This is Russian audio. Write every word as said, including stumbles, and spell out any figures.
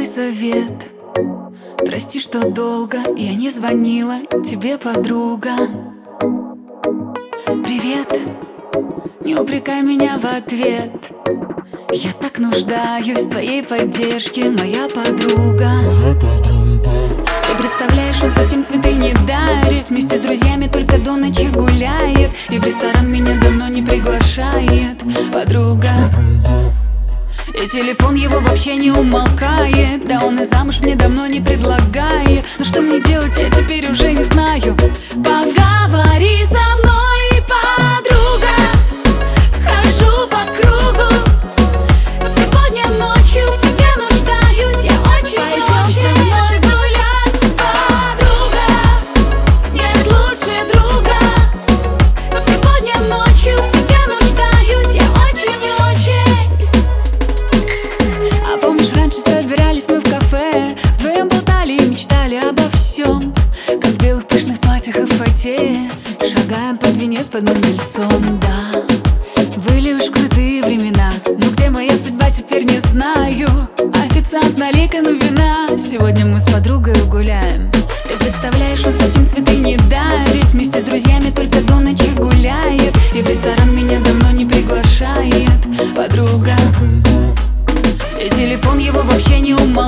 совет. Прости, что долго я не звонила тебе, подруга. Привет, не упрекай меня в ответ. Я так нуждаюсь в твоей поддержке, моя подруга. Ты представляешь, он совсем цветы не дарит, вместе с друзьями только до ночи гуляет, и в ресторан меня давно не приглашает, подруга. И телефон его вообще не умолкает, да он и замуж мне давно не предлагает. Но что мне делать, я теперь уже не знаю. Поговори со мной, подруга. Хожу по кругу, сегодня ночью в тебе нуждаюсь. Я очень, Пойдем очень со мной гулять, подруга. Нет лучше друга. Сегодня ночью в тебе нуждаюсь. Я очень-очень. А помнишь, раньше собирались мы в кафе, вдвоем болтали и мечтали обо всем, как в белых пышных платьях и в фате шагаем под венец под Мендельсон, да. Были уж крутые времена, но где моя судьба, теперь не знаю. Официант, налей-ка на вина, сегодня мы с подругой гуляем. Ты представляешь, он совсем цветы не дарит, вместе с друзьями только до ночи гуляет, и в ресторан меня давно не приглашает, подруга. И телефон его вообще не умолкает,